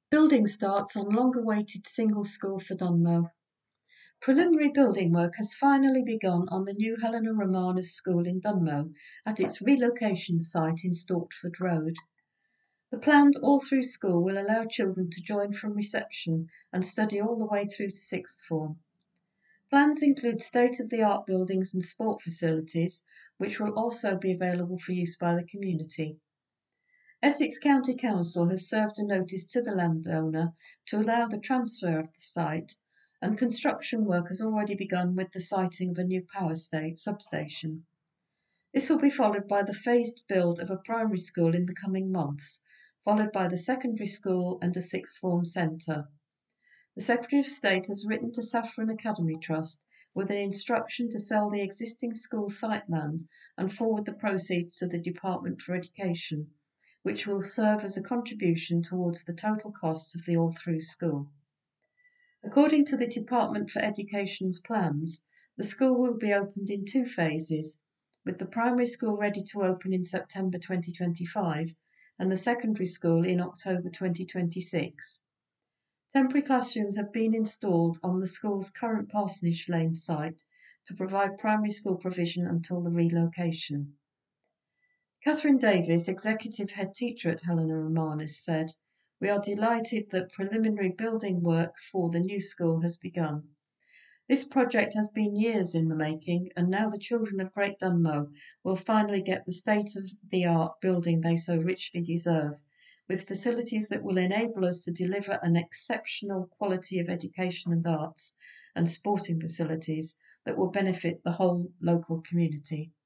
Building starts on long-awaited single school for Dunmow. Preliminary building work has finally begun on the new Helena Romanes School in Dunmow at its relocation site in Stortford Road. The planned all-through school will allow children to join from reception and study all the way through to sixth form. Plans include state-of-the-art buildings and sport facilities, which will also be available for use by the community. Essex County Council has served a notice to the landowner to allow the transfer of the site, and construction work has already begun with the siting of a new power substation. This will be followed by the phased build of a primary school in the coming months, followed by the secondary school and a sixth form centre. The Secretary of State has written to Saffron Academy Trust with an instruction to sell the existing school site land and forward the proceeds to the Department for Education, which will serve as a contribution towards the total cost of the all-through school. According to the Department for Education's plans, the school will be opened in two phases, with the primary school ready to open in September 2025 and the secondary school in October 2026. Temporary classrooms have been installed on the school's current Parsonage Lane site to provide primary school provision until the relocation. Catherine Davis, Executive Head Teacher at Helena Romanes, said, "We are delighted that preliminary building work for the new school has begun. This project has been years in the making, and now the children of Great Dunmow will finally get the state-of-the-art building they so richly deserve, with facilities that will enable us to deliver an exceptional quality of education and arts, and sporting facilities that will benefit the whole local community."